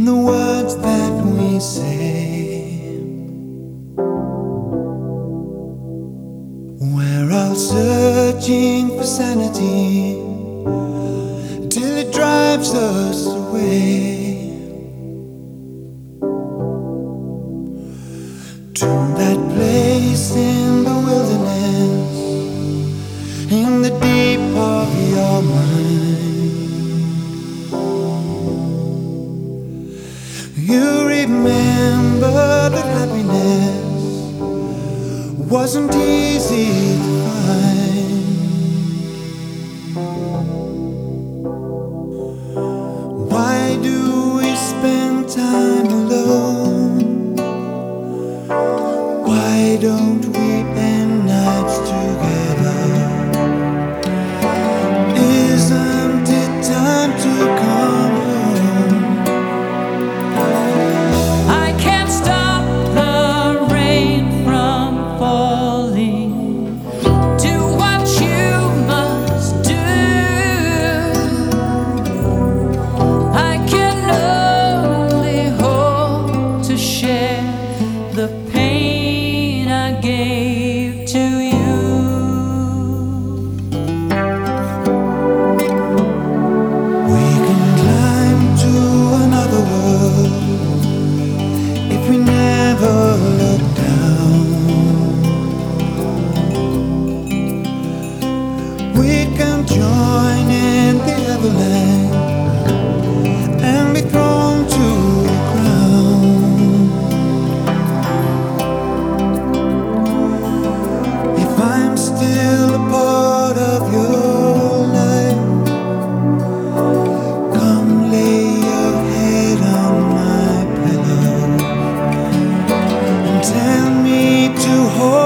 in the words that we say. We're all searching for sanity till it drives us away to that place in the wilderness, in the deep of your mind. You remember that happiness wasn't easy to find. Why do we spend time alone? Why don't we end nights together? Isn't it time to come home? I can't stop the rain from falling. Do what you must do. I can only hope to share the pain I gave to you. We can climb to another world if we never look down. We can join in the avalanche and be thrown to the ground. If I'm still a part of your life, come lay your head on my pillow and tell me to hold